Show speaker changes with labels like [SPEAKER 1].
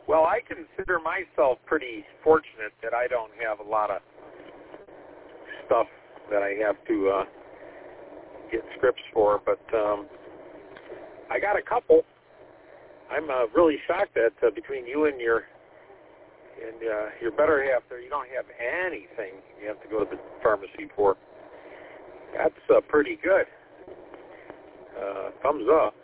[SPEAKER 1] Well, I consider myself pretty fortunate that I don't have a lot of stuff that I have to get scripts for, but I got a couple. I'm really shocked that between you and your better half there, you don't have anything you have to go to the pharmacy for. That's pretty good. Thumbs up.